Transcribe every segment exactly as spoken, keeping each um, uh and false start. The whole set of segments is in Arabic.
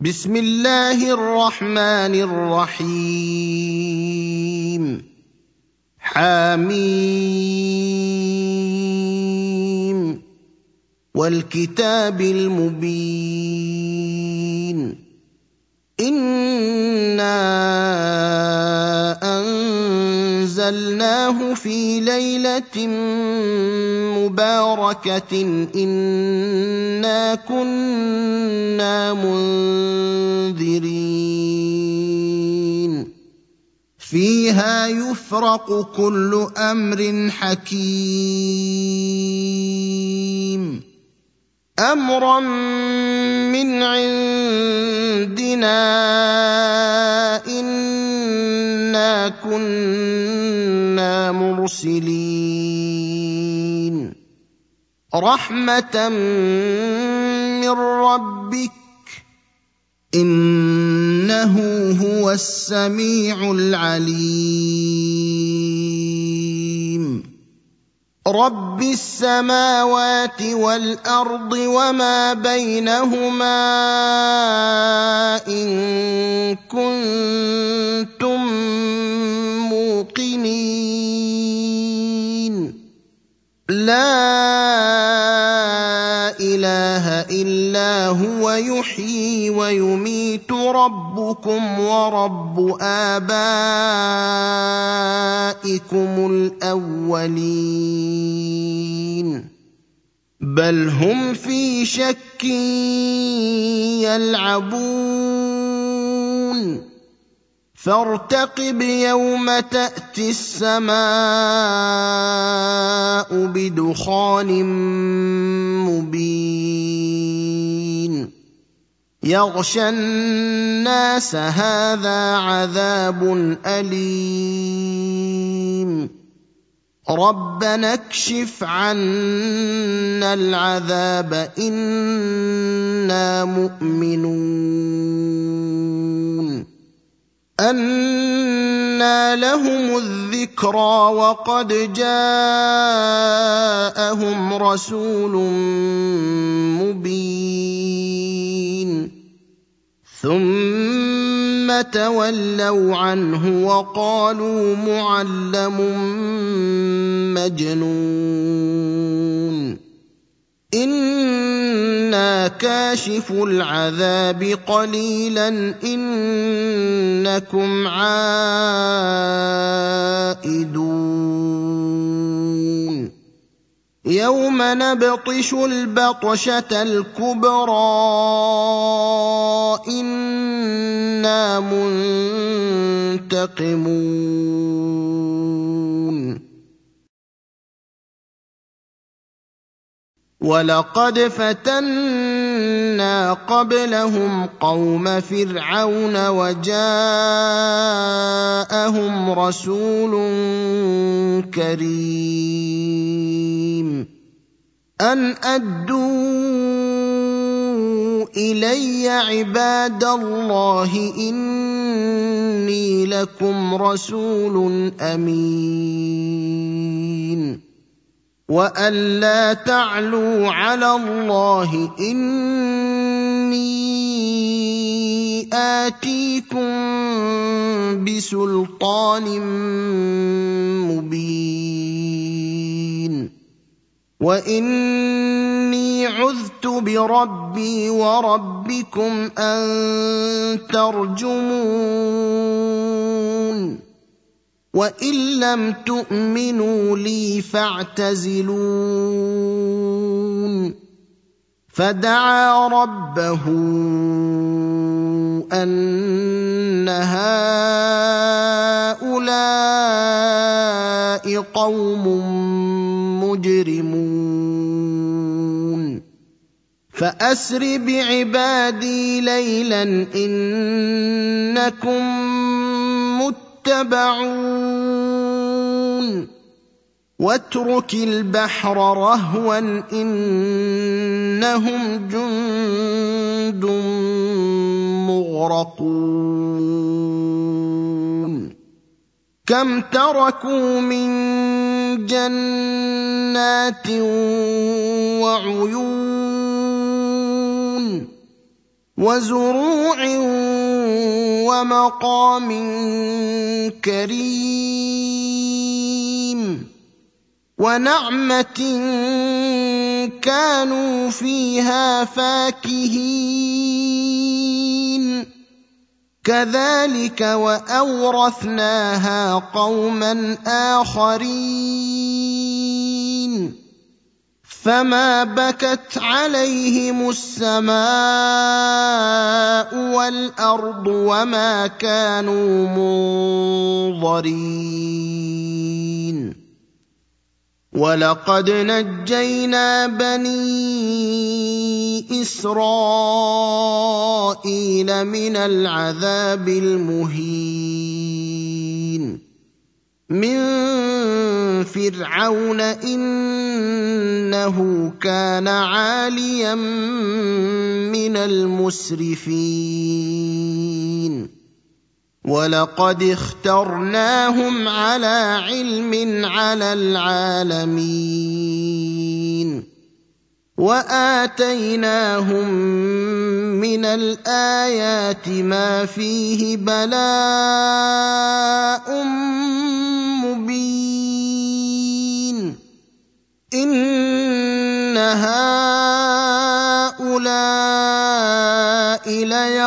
بسم الله الرحمن الرحيم حميم والكتاب المبين إنا أنزلناه في ليلة مباركة إنا كنا منذرين فيها يفرق كل أمر حكيم أمرا من عندنا إنا كنا مرسلين رحمة من ربك إنه هو السميع العليم رب السماوات والأرض وما بينهما إن كنتم موقنين لا إله إلا هو يحيي ويميت ربكم ورب آبائكم الأولين بل هم في شك يلعبون فارتقب يوم تأتي السماء بدخان مبين يغشى الناس هذا عذاب أليم ربنا اكشف عنا العذاب إنا مؤمنون أنى لهم الذكرى وقد جاءهم رسول مبين ثم تولوا عنه وقالوا معلم مجنون إنا كاشف العذاب قليلا إنكم عائدون يوم نبطش البطشة الكبرى إنا منتقمون ولقد فتنا قبلهم قوم فرعون وجاءهم رسول كريم أن أدوا إلي عباد الله إني لكم رسول أمين وأن لا تعلوا على الله إني آتيكم بسلطان مبين وإني عذت بربي وربكم أن ترجمون وإن لم تؤمنوا لي فاعتزلون فدعا ربه أن هؤلاء قوم مجرمون فأسر بعبادي ليلا إنكم متبعون واترك البحر رهوا إنهم جند مغرقون كم تركوا من جنات وعيون وزروع ومقام كريم ونعمة كانوا فيها فاكهين كذلك وأورثناها قوما آخرين فما بكت عليهم السماء والأرض وما كانوا منظرين ولقد نجينا بني إسرائيل من العذاب المهين من فرعون إنه كان عاليا من المسرفين ولقد اخترناهم على علم على العالمين وآتيناهم من الآيات ما فيه بلاء مبين إن هؤلاء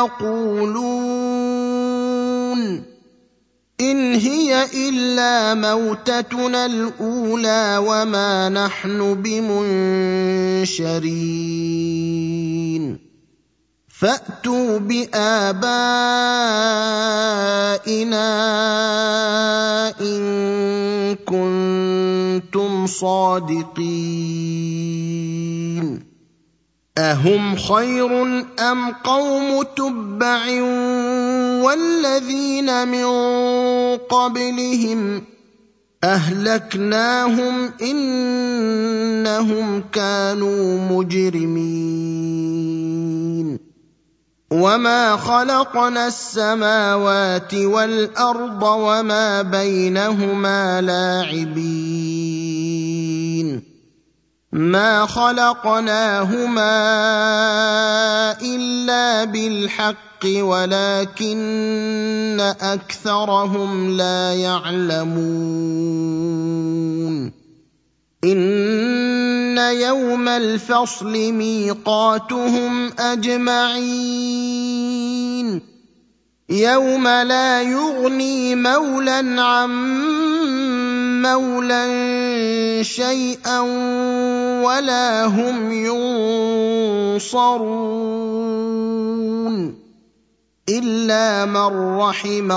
ليقولون إن هي إلا موتتنا الأولى وما نحن بمنشرين فأتوا بآبائنا إن كنتم صادقين أهم خير أم قوم تبع والذين من قبلهم أهلكناهم إنهم كانوا مجرمين وما خلقنا السماوات والأرض وما بينهما لاعبين ما خلقناهما إلا بالحق ولكن أكثرهم لا يعلمون إن يوم الفصل ميقاتهم أجمعين يوم لا يغني مولى عن مولى شيئا ولا هم ينصرون إلا من رحم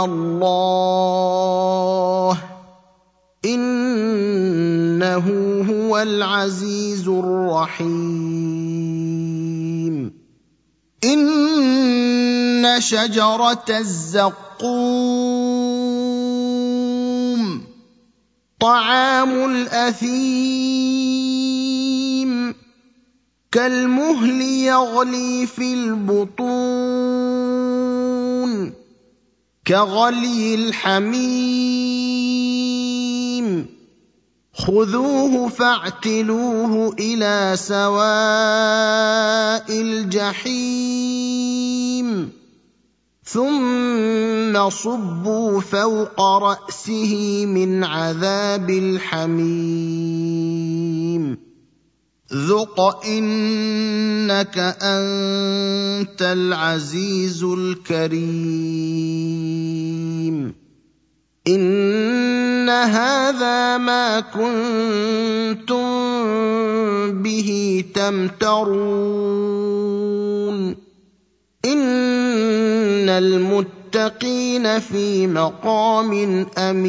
الله إنه هو العزيز الرحيم إن شجرة الزقوم طعام الأثيم كالمهل يغلي في البطون كغلي الحميم خذوه فاعتلوه إلى سواء الجحيم ثم صبوا فوق رأسه من عذاب الحميم ذق إنك أنت العزيز الكريم إن هذا ما كنتم به تمترون إن المتقين في مقام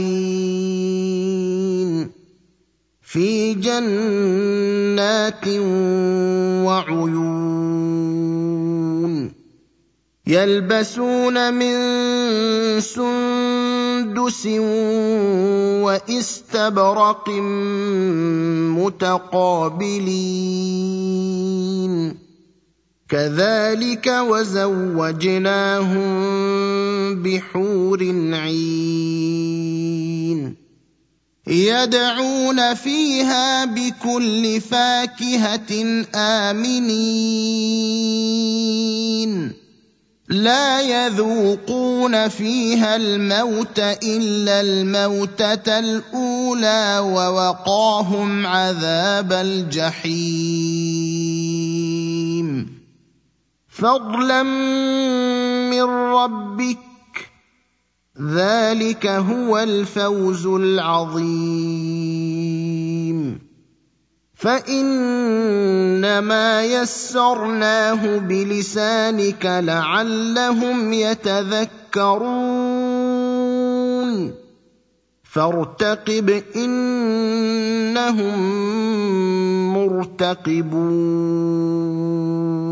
أمين في جنات وعيون يلبسون من سندس واستبرق متقابلين كذلك وزوجناهم بحور عين يدعون فيها بكل فاكهة آمنين لا يذوقون فيها الموت إلا الموتة الأولى ووقاهم عذاب الجحيم فضلا من ربك ذلك هو الفوز العظيم فإنما يسرناه بلسانك لعلهم يتذكرون فارتقب إنهم مرتقبون